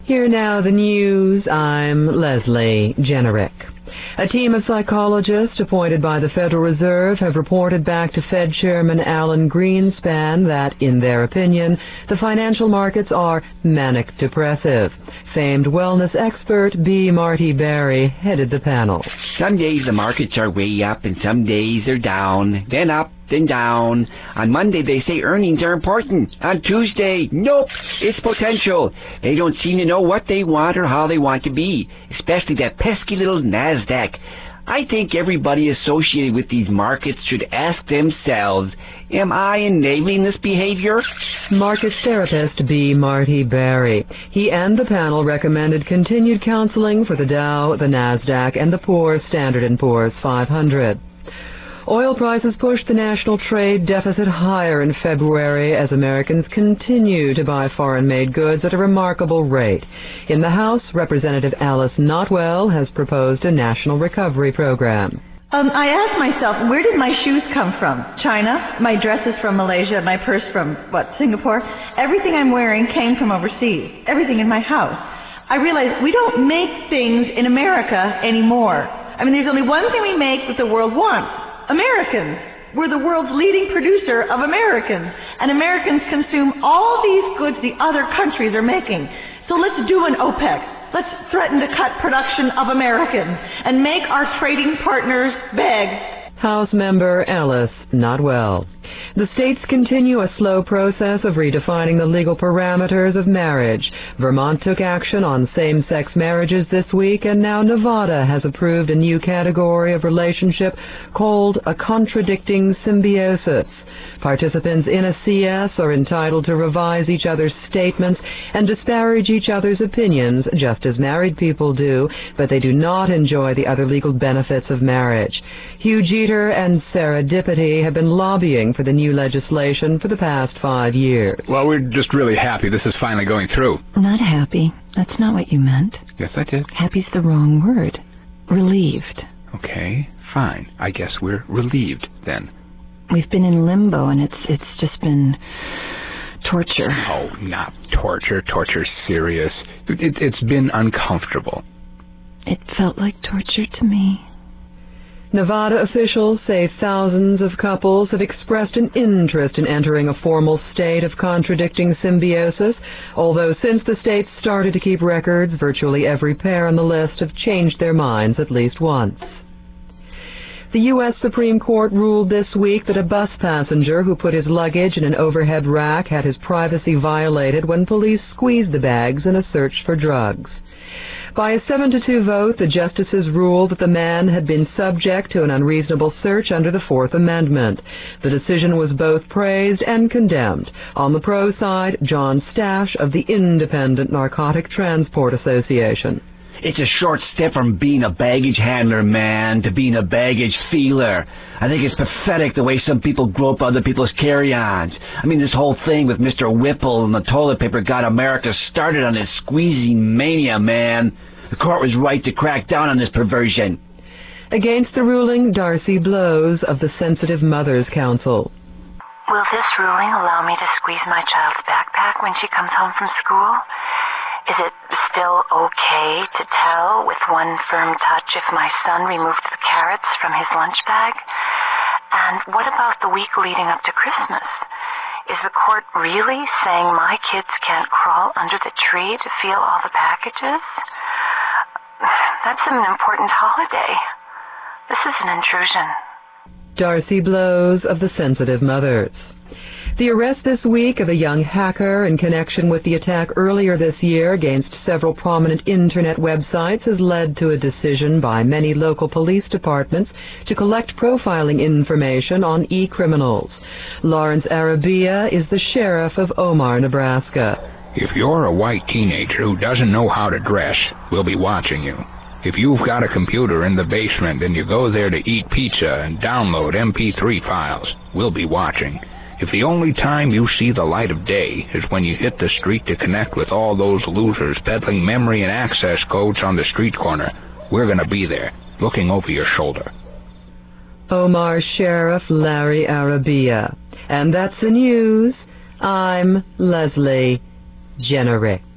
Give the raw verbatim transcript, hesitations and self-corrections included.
Here now the news. I'm Leslie Generick. A team of psychologists appointed by the Federal Reserve have reported back to Fed Chairman Alan Greenspan that, in their opinion, the financial markets are manic-depressive. Famed wellness expert B. Marty Barry headed the panel. Some days the markets are way up and some days they're down, then up, then down. On Monday they say earnings are important. On Tuesday, nope, it's potential. They don't seem to know what they want or how they want to be, especially that pesky little NASDAQ. I think everybody associated with these markets should ask themselves, am I enabling this behavior? Market therapist B. Marty Barry. He and the panel recommended continued counseling for the Dow, the NASDAQ, and the Poor Standard and Poor's five hundred. Oil prices pushed the national trade deficit higher in February as Americans continue to buy foreign-made goods at a remarkable rate. In the House, Representative Alice Notwell has proposed a national recovery program. Um, I asked myself, where did my shoes come from? China? My dress is from Malaysia, my purse from, what, Singapore? Everything I'm wearing came from overseas. Everything in my house. I realized we don't make things in America anymore. I mean, there's only one thing we make that the world wants. Americans. We're the world's leading producer of Americans. And Americans consume all these goods the other countries are making. So let's do an OPEC. Let's threaten to cut production of Americans and make our trading partners beg. House member Alice Notwell. The states continue a slow process of redefining the legal parameters of marriage. Vermont took action on same-sex marriages this week, and now Nevada has approved a new category of relationship called a contradicting symbiosis. Participants in a C S are entitled to revise each other's statements and disparage each other's opinions, just as married people do, but they do not enjoy the other legal benefits of marriage. Hugh Jeter and Sarah Dippity have been lobbying for the new legislation for the past five years. Well, we're just really happy this is finally going through. Not happy. That's not what you meant. Yes, I did. Happy's the wrong word. Relieved. Okay, fine. I guess we're relieved then. We've been in limbo, and it's it's just been torture. Oh, not torture. Torture's serious. It, it's been uncomfortable. It felt like torture to me. Nevada officials say thousands of couples have expressed an interest in entering a formal state of contradicting symbiosis, although since the state started to keep records, virtually every pair on the list have changed their minds at least once. The U S Supreme Court ruled this week that a bus passenger who put his luggage in an overhead rack had his privacy violated when police squeezed the bags in a search for drugs. By a seven to two vote, the justices ruled that the man had been subject to an unreasonable search under the Fourth Amendment. The decision was both praised and condemned. On the pro side, John Stash of the Independent Narcotic Transport Association. It's a short step from being a baggage handler, man, to being a baggage feeler. I think it's pathetic the way some people grope other people's carry-ons. I mean, this whole thing with Mister Whipple and the toilet paper got America started on this squeezing mania, man. The court was right to crack down on this perversion. Against the ruling, Darcy Blows of the Sensitive Mothers Council. Will this ruling allow me to squeeze my child's backpack when she comes home from school? Is it still okay to tell with one firm touch if my son removed the carrots from his lunch bag? And what about the week leading up to Christmas? Is the court really saying my kids can't crawl under the tree to feel all the packages? That's an important holiday. This is an intrusion. Darcy Blows of the Sensitive Mothers. The arrest this week of a young hacker in connection with the attack earlier this year against several prominent Internet websites has led to a decision by many local police departments to collect profiling information on e-criminals. Lawrence Arabia is the sheriff of Omar, Nebraska. If you're a white teenager who doesn't know how to dress, we'll be watching you. If you've got a computer in the basement and you go there to eat pizza and download M P three files, we'll be watching. If the only time you see the light of day is when you hit the street to connect with all those losers peddling memory and access codes on the street corner, we're going to be there, looking over your shoulder. Omar Sheriff Larry Arabia. And that's the news. I'm Leslie Generick.